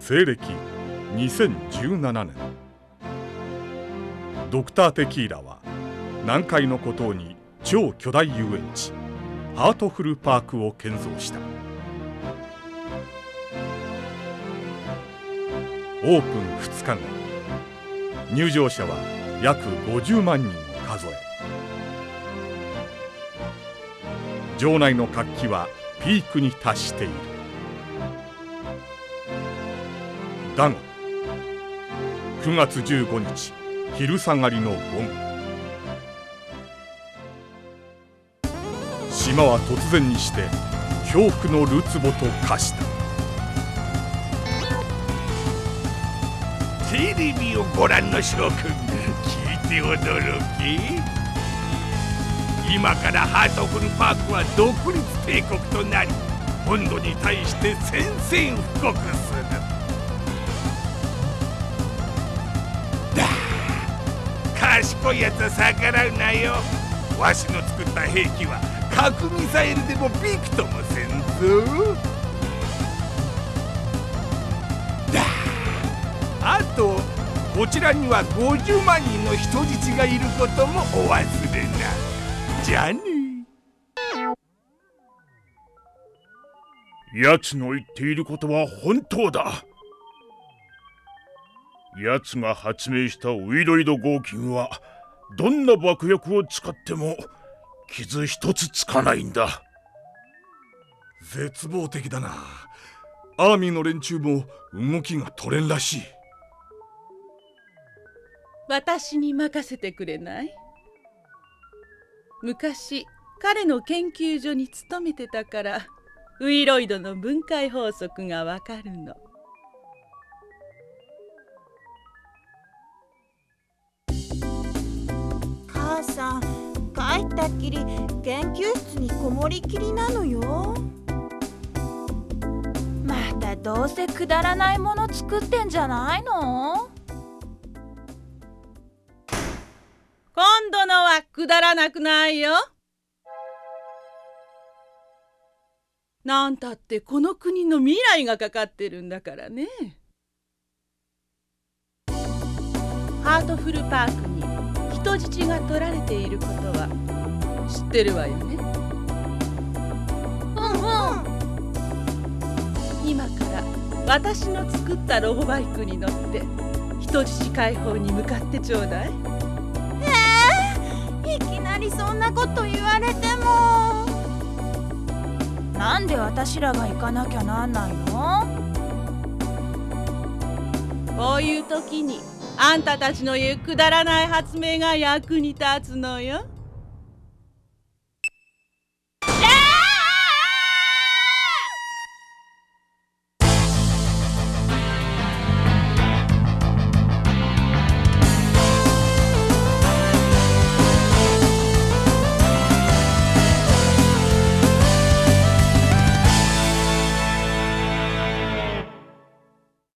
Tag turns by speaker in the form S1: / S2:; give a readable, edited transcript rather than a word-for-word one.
S1: 西暦2017年、ドクター・テキーラは南海の孤島に超巨大遊園地ハートフルパークを建造した。オープン2日後、入場者は約50万人を数え、場内の活気はピークに達している。だが9月15日昼下がりの午後、島は突然にして恐怖のるつぼと化した。
S2: テレビをご覧の諸君、聞いて驚き。今からハートフルパークは独立帝国となり、本土に対して宣戦布告する。賢いやつは逆らうなよ。わしの作った兵器は核ミサイルでもびくともせんぞ。あとこちらには50万人の人質がいることもお忘れな。じゃあね。
S3: 奴の言っていることは本当だ。奴が発明したウイロイド合金はどんな爆薬を使っても傷一つつかないんだ。
S1: 絶望的だな。アーミーの連中も動きが取れんらしい。
S4: 私に任せてくれない？昔彼の研究所に勤めてたからウイロイドの分解法則がわかるの。
S5: 母さん、帰ったっきり研究室にこもりきりなのよ。
S6: またどうせくだらないもの作ってんじゃないの？
S4: 今度のはくだらなくないよ。なんたってこの国の未来がかかってるんだからね。ハートフルパークに人質が取られていることは知ってるわよね。今から私の作ったロボバイクに乗って人質解放に向かってちょうだい。
S5: いきなりそんなこと言われても。
S6: なんで私らが行かなきゃなんないの？
S4: こういう時にあんたたちの言うくだらない発明が役に立つのよ。